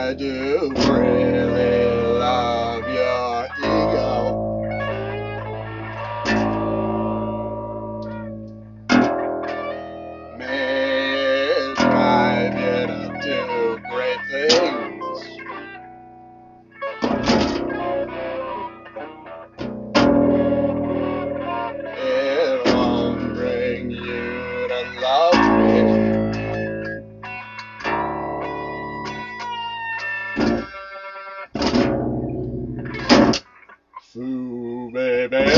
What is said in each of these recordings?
I do really love your ego. May it drive you to do great things. It won't bring you to love me. Foo, baby.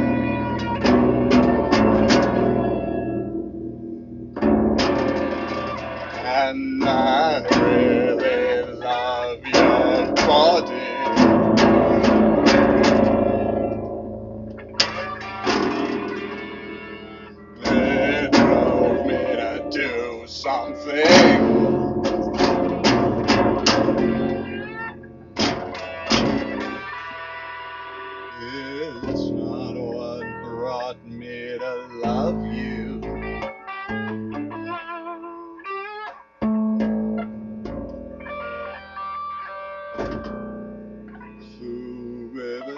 And I really love your body. It drove me to do something. It's not what brought me to love you. Foo, baby.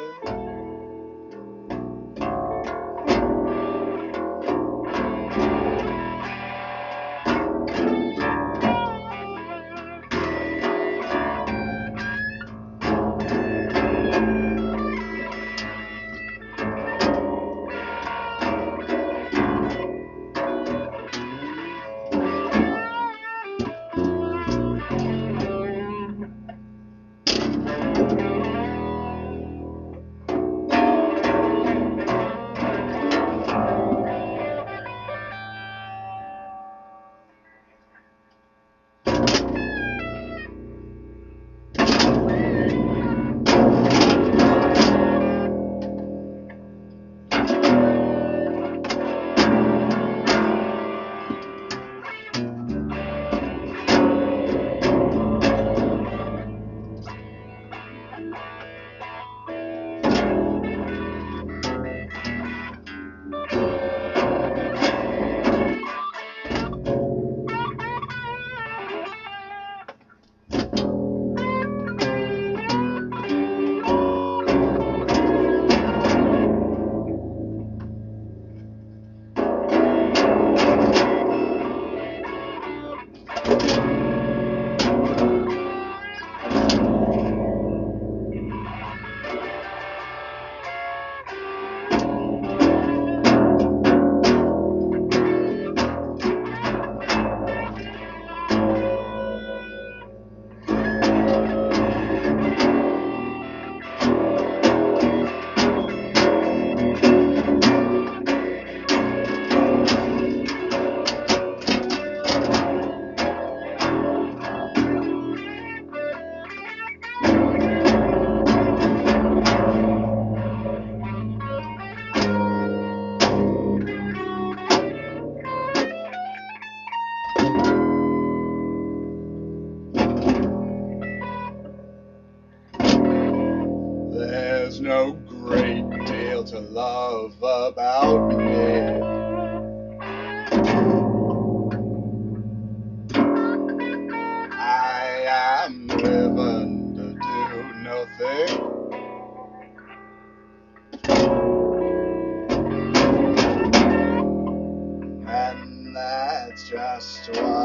There's no great deal to love about me. I am driven to do nothing. And that's just what